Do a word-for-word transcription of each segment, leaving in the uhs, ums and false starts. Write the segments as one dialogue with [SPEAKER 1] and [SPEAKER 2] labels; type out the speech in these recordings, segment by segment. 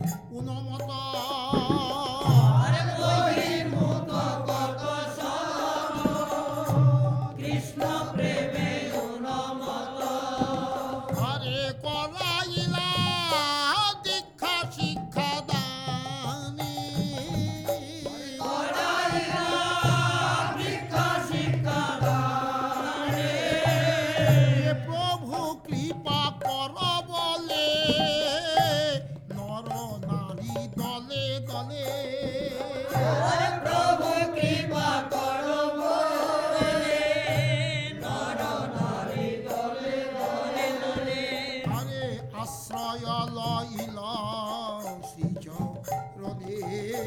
[SPEAKER 1] উন্মত
[SPEAKER 2] কৃষ্ণ প্রেমে উন্মত
[SPEAKER 1] হরে করাইলা দীক্ষা শিক্ষা দানি
[SPEAKER 2] করাইলা দীক্ষা শিক্ষা দানে
[SPEAKER 1] প্রভু কৃপা কর বলে নর নারী দলে দলে
[SPEAKER 2] হরে প্রভু কৃপা করো বলে নর নারী দলে দলে দলে
[SPEAKER 1] হরে আশ্রয় লইল শ্রীচরণে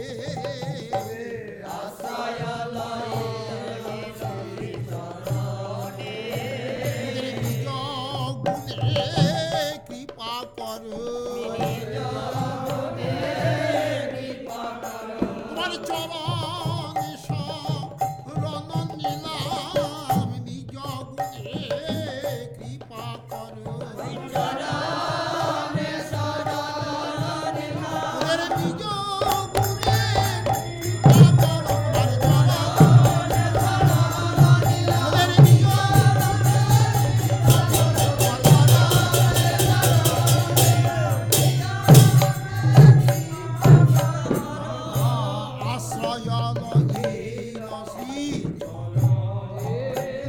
[SPEAKER 2] আশ্রয় লইলি শ্রীচরণে
[SPEAKER 1] নিজ গুণে কৃপা কর তোমার চরণ শরণ নিলাম নিজ গুণে কৃপা কর
[SPEAKER 2] চরণে শরণ নিলাম
[SPEAKER 1] ওদের নিজ গুণে কৃপা কর তোমার চরণে শরণ নিলাম ওদের নিজ আশ্রয় লইল শ্রীচরণে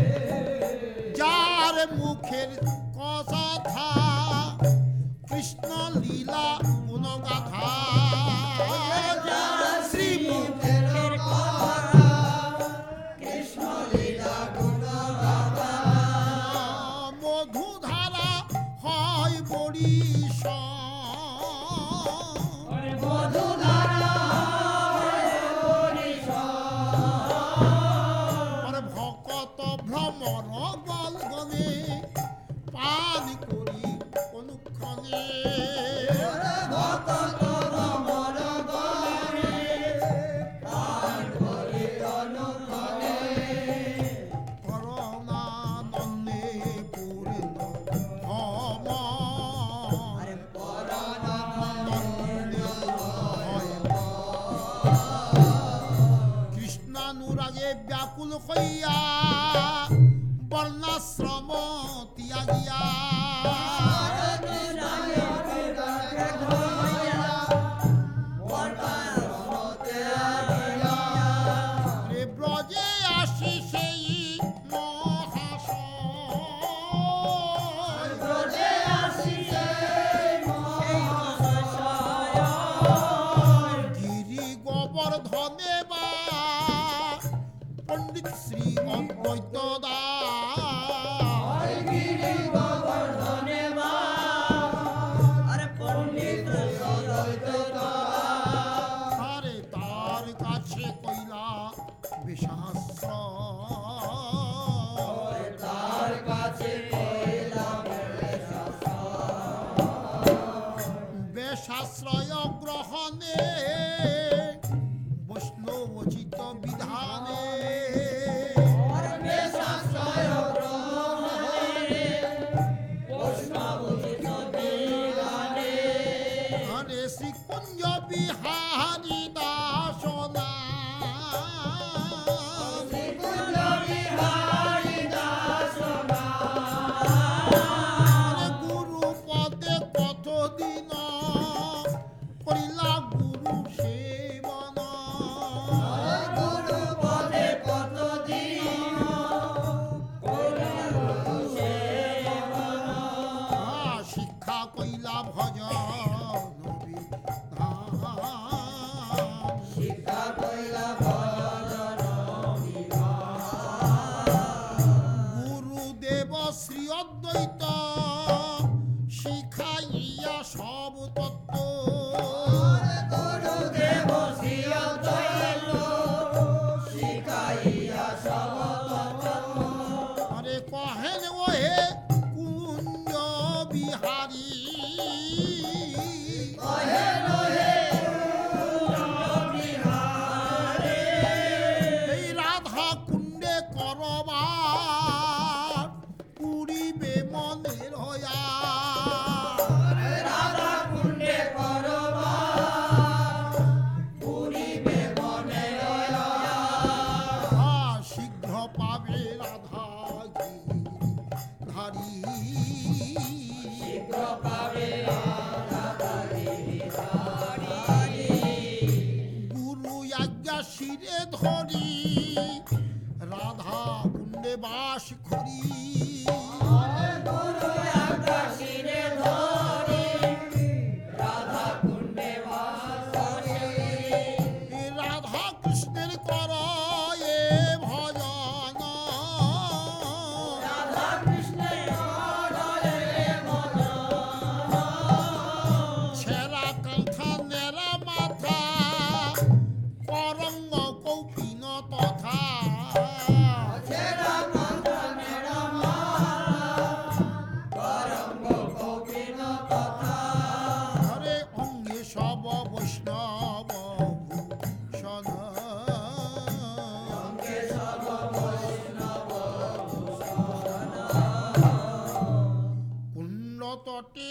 [SPEAKER 1] যার মুখের কথা কৃষ্ণ লীলা গুণগাথা শ্রী
[SPEAKER 2] মুখের কথা কৃষ্ণ লীলা গুণগাথা
[SPEAKER 1] মধুধারা হয় বরিশ
[SPEAKER 2] মধুধারা হরিশ
[SPEAKER 1] আর ভকত ভ্রমর গলগনে পান করি অনুক্ষণে
[SPEAKER 2] ভক্ত ভ্রমর গলে পান করি অনুক্ষণে
[SPEAKER 1] করুণানন্দে পূর্ণ ভব
[SPEAKER 2] পরানন্দে
[SPEAKER 1] কৃষ্ণানুরাগে ব্যাকুল হইয়া বর্ণাশ্রম ত্যাগিয়া রে ব্রজে আসি সেই মহাশয় গিরি গোবর্ধনে বা পণ্ডিত শ্রী অদ্বৈত দাস আরে তার কাছে কইলা বিশাস্ত্র
[SPEAKER 2] তার কাছে
[SPEAKER 1] বেশাশ্রয় গ্রহণে বৈষ্ণবোচিত বিধানে আরে শ্রীকুঞ্জ বিহারী দাসনা আরে গুরু পদে কতদিন করিলা গুরু সেবন শিক্ষা কইলা ভজন বিধান শিরে ধরি রাধা কুণ্ডে বাস করি
[SPEAKER 2] গুরু একটা শিরে ধরি রাধা কুণ্ডে বাস করি
[SPEAKER 1] রাধা কৃষ্ণের কর এ ভজন
[SPEAKER 2] রাধা কৃষ্ণের করলে ভজন
[SPEAKER 1] ছেঁড়া কাঁথা নেড়া মাথা করঙ্গ কৌপিন তথা
[SPEAKER 2] ছেড়া কাঁথা নেড়া মাথা করঙ্গ কৌপিন তথা
[SPEAKER 1] হরে অঙ্গে সব বৈষ্ণব ভূষণ
[SPEAKER 2] অঙ্গে সব বৈষ্ণব
[SPEAKER 1] কুণ্ড তটে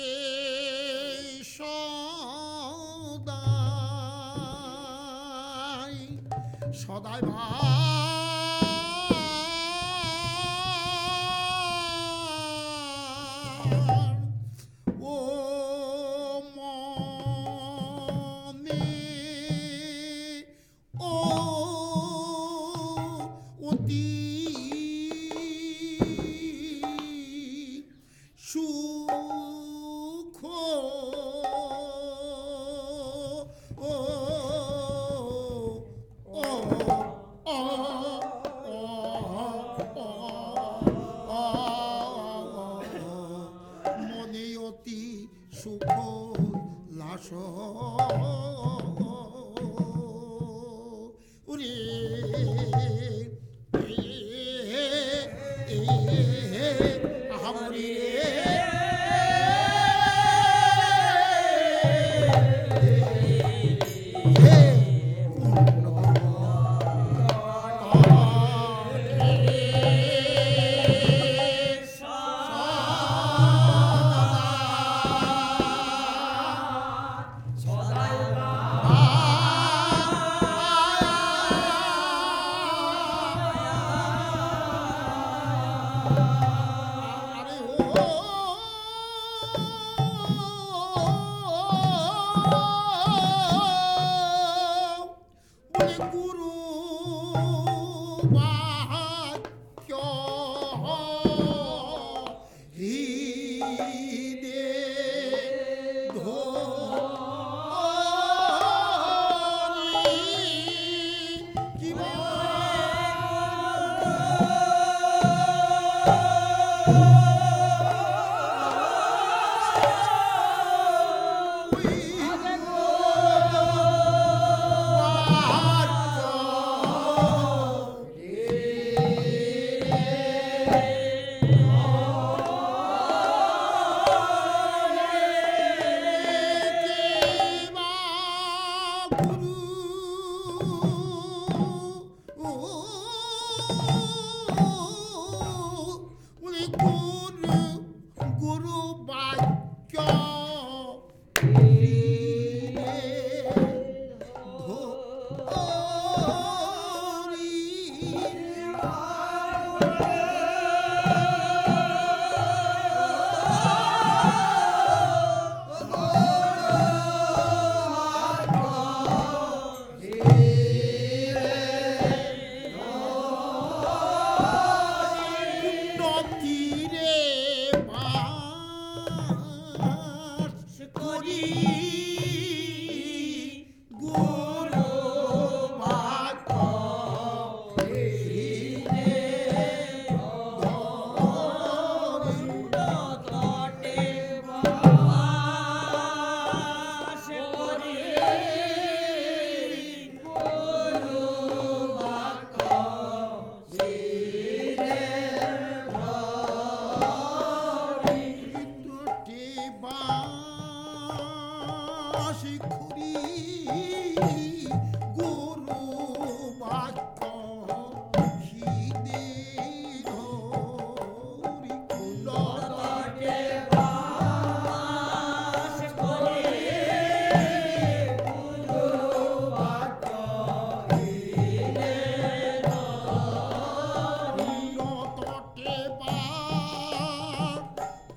[SPEAKER 1] সদাই সদাই ভার ও মনে ও অতি সুখ ও ও ও মনে অতি সুখ লাস উরে আহামরি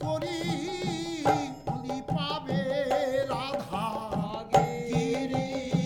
[SPEAKER 1] পাবে রাধা গিরি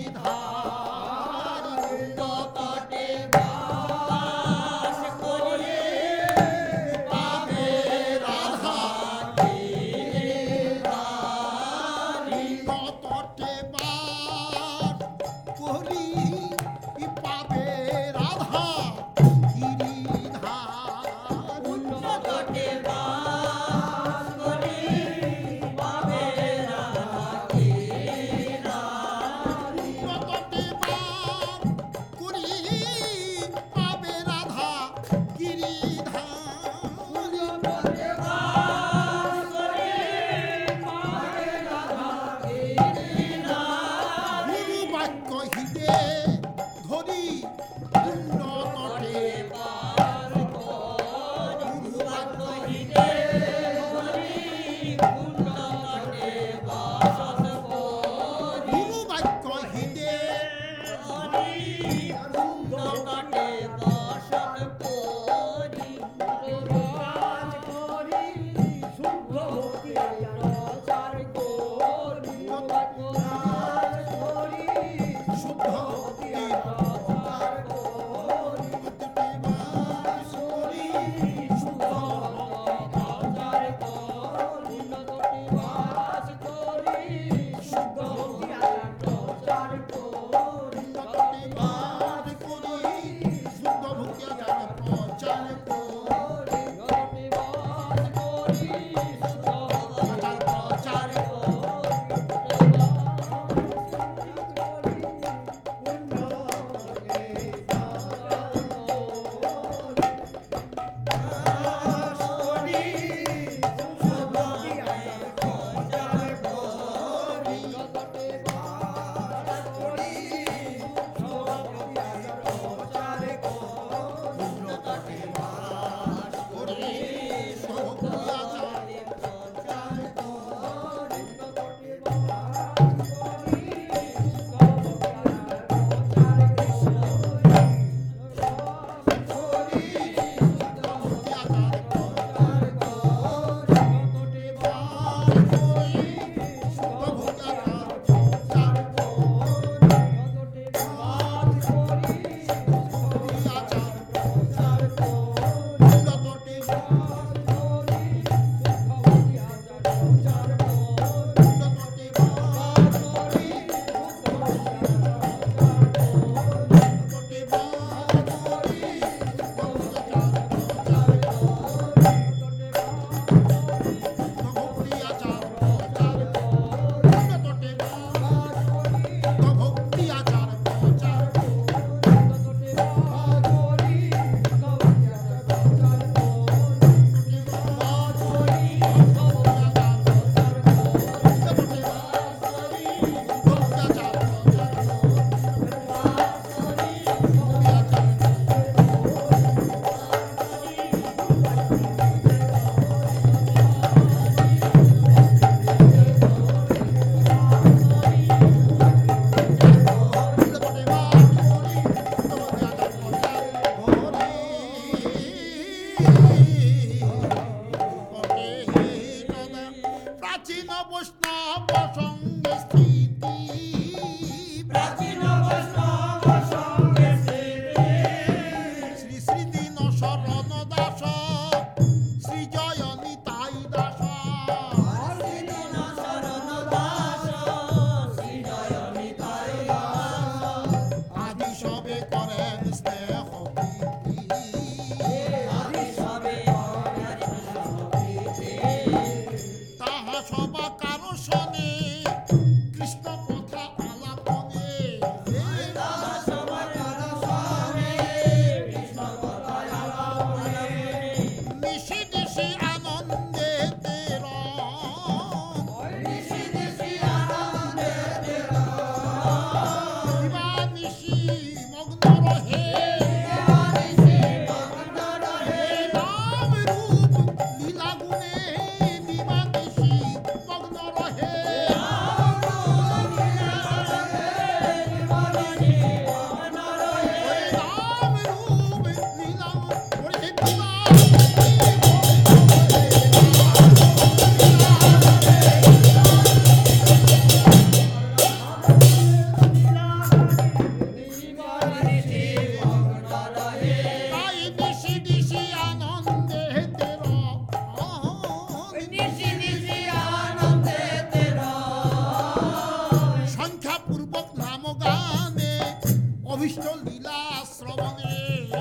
[SPEAKER 1] দিবানিশি মগ্ন রহে নাম রূপ লীলা গুণে দিবানিশি মগ্ন রহে নাম রূপ লীলা ওরে তাই দিশি দিশি আনন্দে তেরা সংখ্যাপূর্বক নাম গানে অভীষ্ট লীলা শ্রবণে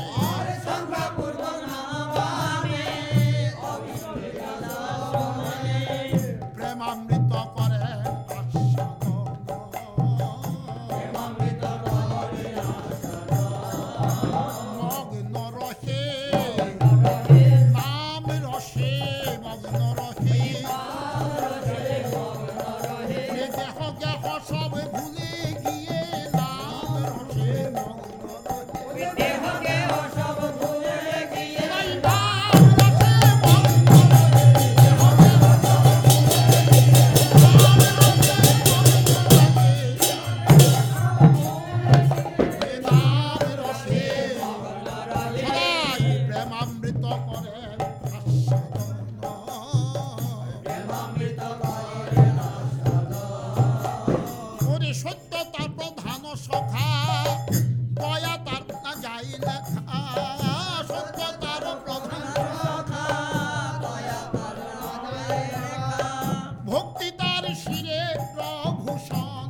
[SPEAKER 1] প্রেমামৃত করে মগ্ন রহে নাম রসে মগ্ন রহে দেহ দেহ সব ভুলে গিয়ে নাম রসে মগ্ন রহে তাই নাম রসে মগ্ন রহে নাম রসে সদাই প্রেমামৃত করে ওরে সত্য তার প্রধান সখা দয়া তার না যাই লেখা সত্য তার প্রধান ভক্তি তার শিরে প্রভূষণ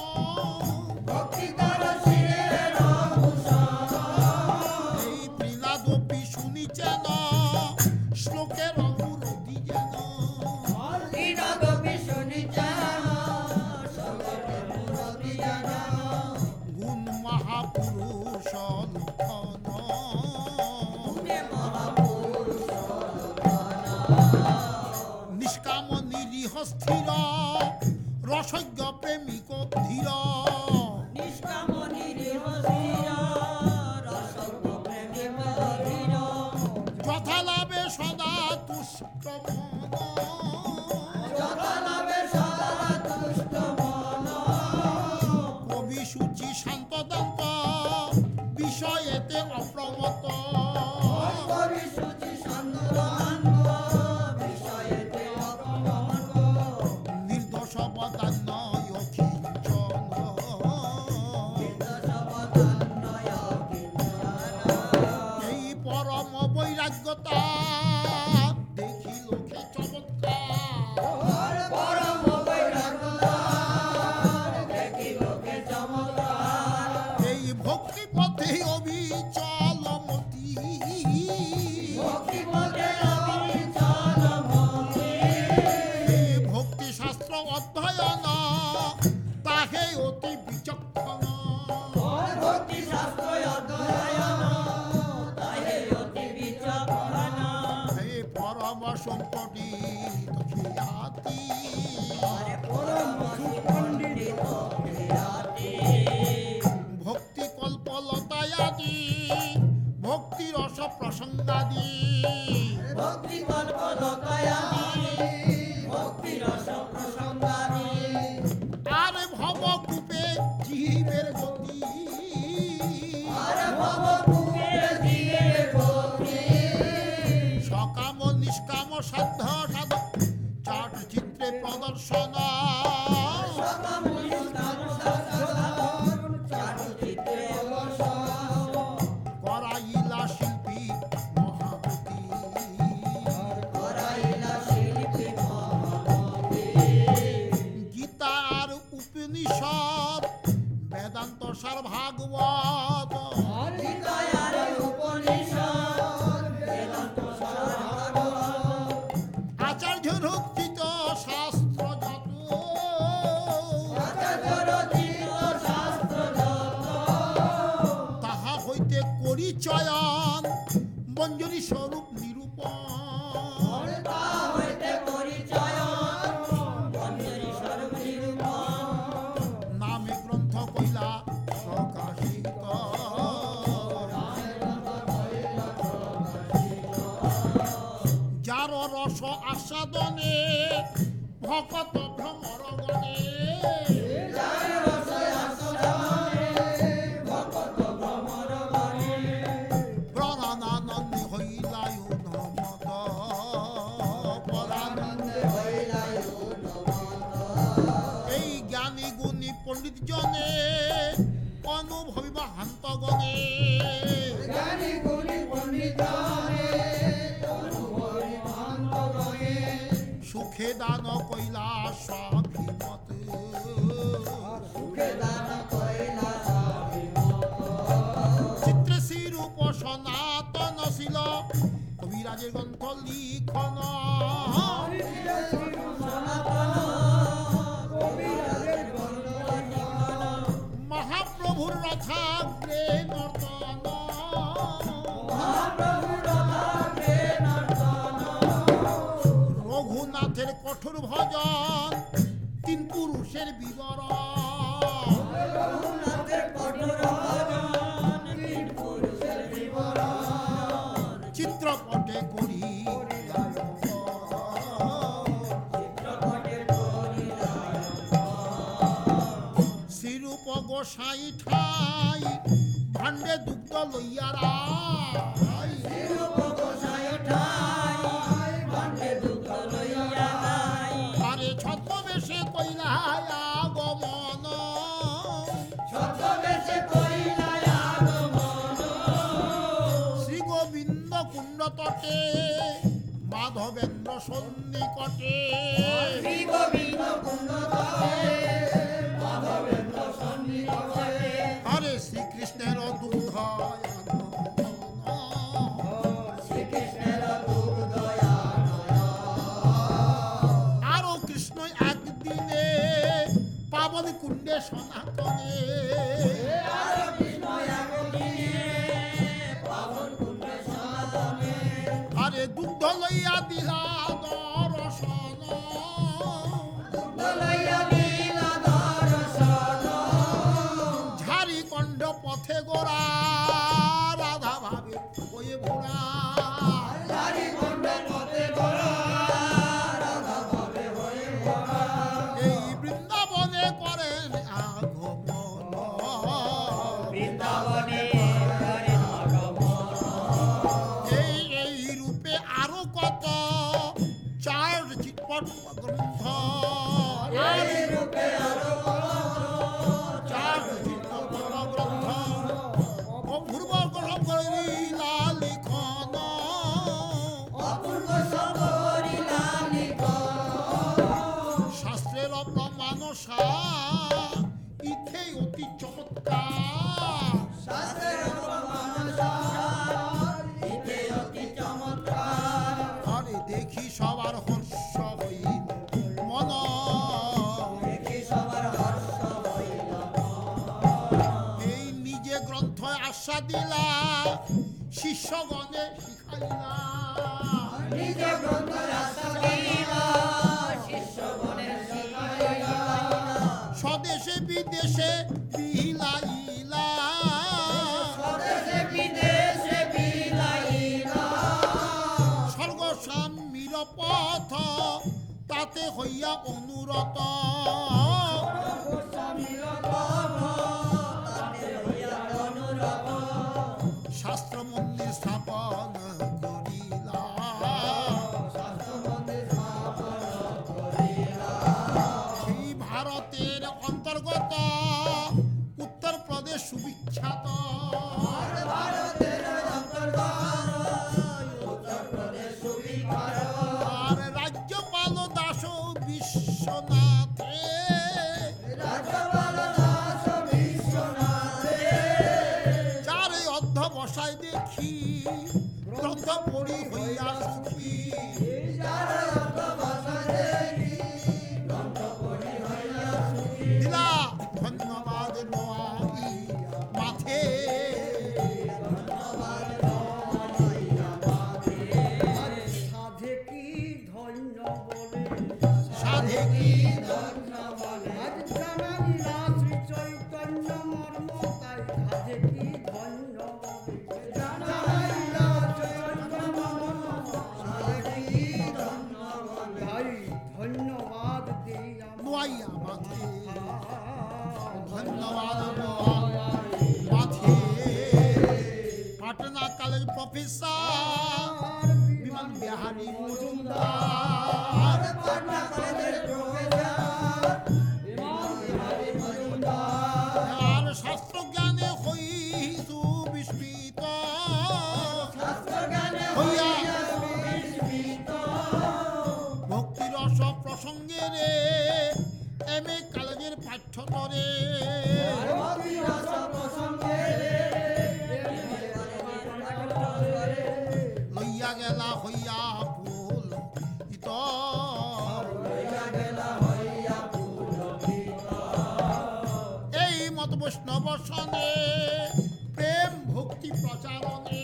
[SPEAKER 1] এই প্রিলাদপি শুনিছেন শ্লোকের অনুরোধী যেন গুণ মহাপুরুষ লক্ষণ নিষ্কাম নিরীহ স্থির রসজ্ঞ প্রেমিক ধীর যথালাভে সদা তুষ্ট কবি সূচি শান্ত দান্ত বিষয়েতে অপ্রমত নির্দোষ বদান্যয় কিঞ্চন এই পরম বৈরাগ্যতা দেখি লোকে চমৎকার এই ভক্তি পথে অবিচলমতি এই ভক্তি শাস্ত্র অধ্যয়ন তাহে অতি বিচক্ষণ এই পরম সম্পত্তি খ্যাতি ভক্তি কল্পলতায়াদি ভক্তি রস প্রসঙ্গাদি আর ভবকূপে জীবের গতি সকাম নিষ্কাম সাধ্য সাধক চাট চিত্রে প্রদর্শন করাইলা শিল্পী মহামতি গীতা আর উপনিষদ বেদান্ত সার ভাগবত আচার্য রক্ষিত শাস্ত্র যত তাহা হইতে করি চয়ন মঞ্জুরি স্বরূপ নিরূপণ নামে গ্রন্থ হইলা প্রকাশিত। যার রস আস্বাদনে ভকত ভ্রমর গণে, প্রাণানন্দে হইলায় উন্মত, এই জ্ঞানী গুণী পণ্ডিত জনে অনুভবী মহান্ত গণে, সুখে দান কইলা স্বাভিমত, চিত্রে শ্রীরূপ সনাতন ছিল কবিরাজের গ্রন্থ লিখন, মহাপ্রভুর রথাগ্রে নর্তন, রঘুনাথের কঠোর ভজন তিন পুরুষের বিবরণ, চিত্রপটে করি শ্রীরূপ গোসাই ঠাই ভাণ্ডে দুগ্ধ লইয়ারা, আরে ছদ্মবেশে কইলা আগমন, শ্রী গোবিন্দ কুণ্ড তটে মাধবেন্দ্র সন্নিকটে, আরে শ্রীকৃষ্ণের দুগ্ধ আরো কৃষ্ণ একদিনে পাবন কুণ্ডে সনাতনে, আরে দুগ্ধ লইয়া দিলা দর্শন, ঝাড়ি কণ্ড পথে গোড়া রাধা ভাবে হয়ে ভোড়া, এই বৃন্দাবনে করেন আগমন, এই এই রূপে আরো কত চার চিৎপট গ্রন্থ, চার চিৎপট গ্রন্থ অপূর্ব গ্রন্থ লীলা লিখন, শাস্ত্রের প্রমাণ ইথে অতি চমৎকার, আরে দেখি সবার হর্ষ হইল মন, এই নিজে গ্রন্থ আশা দিলা শিষ্যগণে শিখাইলা, স্বদেশে বিদেশে বিলাইলা, স্বর্গস্বামীর পথ তাতে হইয়া অনুরত, শাস্ত্র মন্দির স্থাপন করিলা, সেই ভারতের অন্তর্গত উত্তর প্রদেশ সুবিখ্যাত, আর রাজ্যপাল দাস বিশ্বনাথে, যার অধ্যবসায় দেখি গ্রন্থ পড়ি হইয়া সুখী, দিলা ধন্যবাদ নোয়াই মাথে,
[SPEAKER 2] সাধে কি ধন্য বলে,
[SPEAKER 1] সাধে কি
[SPEAKER 2] আজ জানাইলা শ্রী চৈতন্য মর্ম তাই সাধে কি ধন্য বলে জানাইলা চৈতন্য মর্ম সাধে কি ধন্য বলে ভাই ধন্যবাদ দেই
[SPEAKER 1] নোয়াইয়া মাথে
[SPEAKER 2] ধন্যবাদ
[SPEAKER 1] মাথে পাটনা কলেজ প্রফেসর বিমান বিহারী মজুমদার
[SPEAKER 2] পাটনা কলেজের প্রফেসর বিমান বিহারী মজুমদার
[SPEAKER 1] আর শাস্ত্র জ্ঞানে হইছু বিস্মিত
[SPEAKER 2] শাস্ত্র জ্ঞানে
[SPEAKER 1] হইয়া
[SPEAKER 2] বিস্মিত
[SPEAKER 1] ভক্তি রস প্রসঙ্গে রে এম এ কলেজের পাঠ্যতরে
[SPEAKER 2] ভক্তি রস প্রসঙ্গে
[SPEAKER 1] লইয়া গেলা হইয়া ফুল ইত
[SPEAKER 2] লইয়া গেলা হইয়া পুলকিত
[SPEAKER 1] এই মত বৈষ্ণব সনে প্রেম ভক্তি প্রচারণে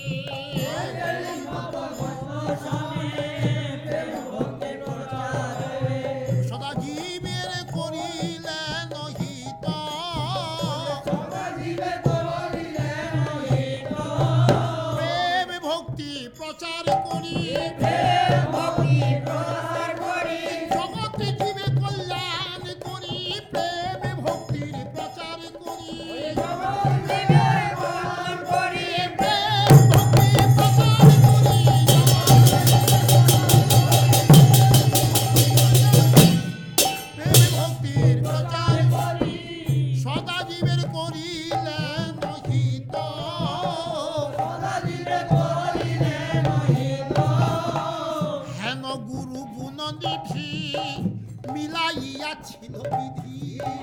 [SPEAKER 1] সদা জীবের করিলেন হিত প্রেম ভক্তি প্রচার করি জগতে জীবে কল্যাণ করি প্রেম ভক্তির প্রচার করি প্রেম ভক্তি প্রচার করি প্রেম ভক্তির প্রচার করি সদা জীবের করিলেন হিত হেন গুরু গুণ নিধি মিলাইয়া ছিল বিধি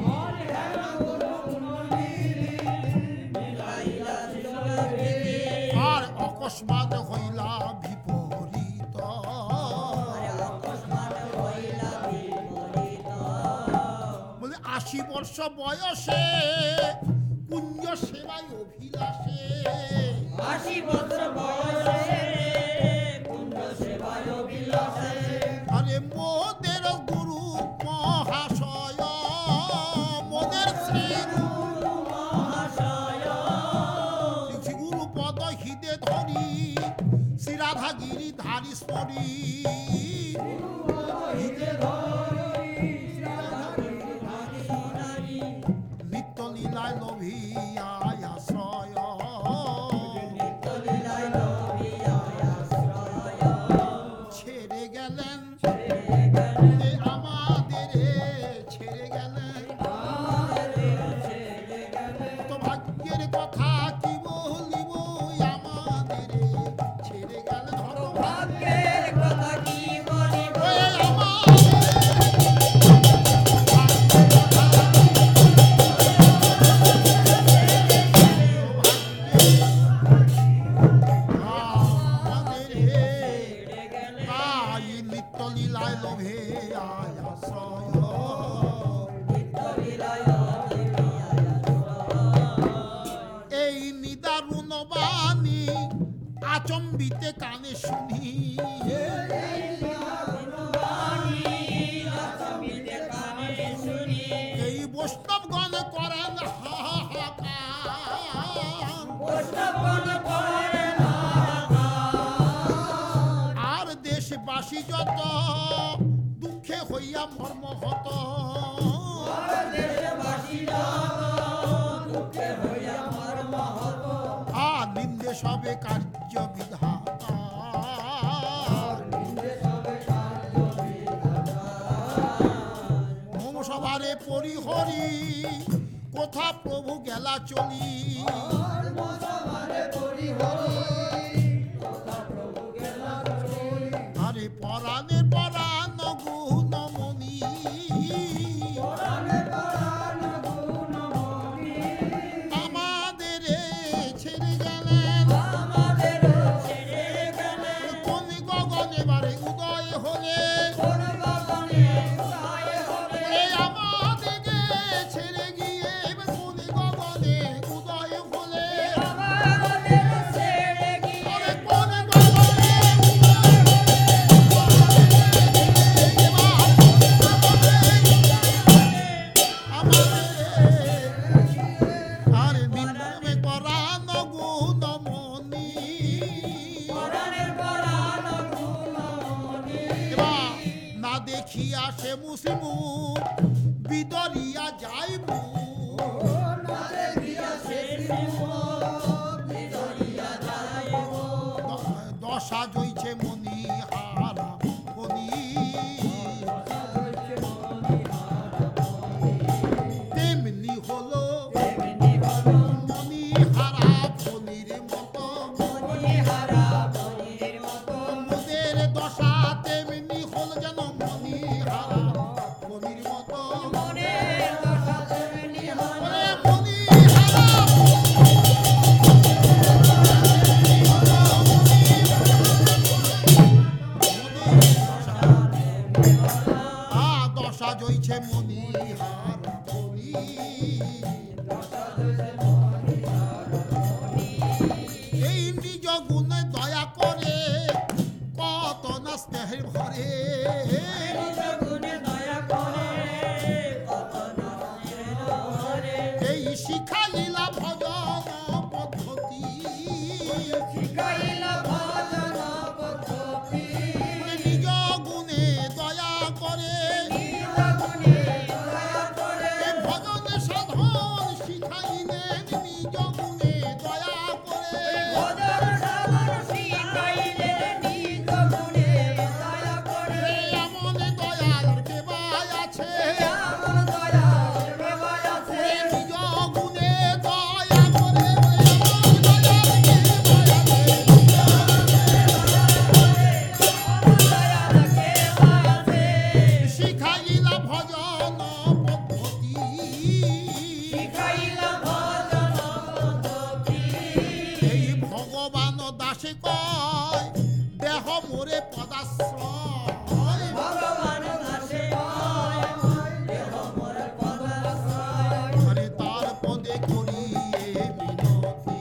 [SPEAKER 1] আর অকস্মাৎ হইলা বিপরীত বলে আশি বর্ষ বয়সে পুণ্য সেবায় অভিলাষে
[SPEAKER 2] আশি বছর বয়সে পুণ্য সেবায় বিলাসে
[SPEAKER 1] আরে মোদের গুরু মহাশয় মোদের শ্রী
[SPEAKER 2] মহাশয়
[SPEAKER 1] শ্রী গুরু পদ হিদে ধরি শ্রী রাধা গিরি ধারি স্মরি নিত্য লীলায় লোভিয়া আশ্রয় ছেড়ে গেলেন এ আমাদের ছেড়ে গেলেন তো ভাগ্যের কথা কি বলিব আমাদের ছেড়ে গেলেন হতভাগ্য
[SPEAKER 2] ভাগ্যের কথা কি বলিব
[SPEAKER 1] ওই আমাদের তাই নিত্য লীলায় লোভে আয় আশ্রয় এই নিদারুণ বাণী আচম্বিতে কানে শুনি এই বৈষ্ণবগণ করেন হাহাকার আর দেশবাসী যত দুঃখে হইয়া মর্মহত আর নিন্দে সবে কার্য বিধাতা মম সবারে পরিহরি কোথা প্রভু গেলা চলি আরে পরাণে পরাণ গুণমণি আমাদের ছেড়ে গেলেন কোন গগনে বারে উদয় হলে এই আমাদের ছেড়ে গিয়ে কোন গগনে উদয় হলে মুসিমু বিদরিয়া যাইব
[SPEAKER 2] নারে দিয়া শেষ মুখ বিদরিয়া যাইব
[SPEAKER 1] দশা জইছে মনি হারা ফণি তেমনি হলো
[SPEAKER 2] তেমনি হলো
[SPEAKER 1] মনি হারা ফণির মতো
[SPEAKER 2] মনি হারা মনির মতো
[SPEAKER 1] মোদের দশা তেমনি হলো যেন মনি হারা ফণির মতো
[SPEAKER 2] মনের দশা তেমনি হলো
[SPEAKER 1] ওরে মনি হারা আ দশা জইছে মনি হারা ফণি এই নিজ গুণে দয়া করে কত না স্নেহের ভরে
[SPEAKER 2] নিজ গুণে দয়া করে কত নামের ধরে
[SPEAKER 1] এই শিখাইলা ভজন পদ্ধতি
[SPEAKER 2] শিখাইলা ভজন পদ্ধতি
[SPEAKER 1] নিজ গুণে দয়া করে
[SPEAKER 2] নিজ গুণে দয়া করে
[SPEAKER 1] এই ভজন সাধন শিখাইলেন নিজ গুণে দয়া করে
[SPEAKER 2] ভজন সাধন শিখাইলে নিজ গুণে দয়া করে
[SPEAKER 1] এমন দয়াল কেবাই আছে
[SPEAKER 2] এমন দয়াল কেবাই আছে
[SPEAKER 1] নিজ গুণে দয়া করে এমন দয়াল কেবাই আছে
[SPEAKER 2] দয়াল কেবাই আছে
[SPEAKER 1] শিখাইলা ভজন পদ্ধতি
[SPEAKER 2] শিখাইলা ভজন পদ্ধতি
[SPEAKER 1] এই ভগবান দাসে কয় দেহ মোরে পদাশ্রয়
[SPEAKER 2] ভগবান দাসে কয় দেহ মোর পদাশ্রয়
[SPEAKER 1] আরে তার পদে করি এ মিনতি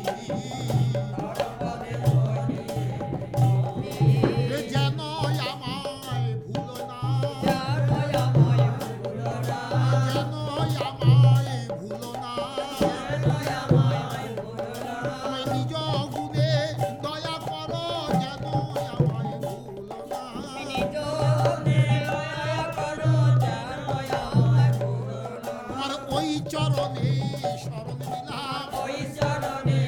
[SPEAKER 1] এ যেন আমায় ভুলো না
[SPEAKER 2] দয়াময় ভুলরা
[SPEAKER 1] যেন আমায় ভুলো না
[SPEAKER 2] দয়াময় ভুলরা
[SPEAKER 1] আমি নিজ গুণে দয়া করো যেন আমায় ভুলো না
[SPEAKER 2] নিজ গুণে দয়া করো দয়াময় ভুলরা
[SPEAKER 1] আর ওই চরণে শরণ নিলাম
[SPEAKER 2] ওই চরণে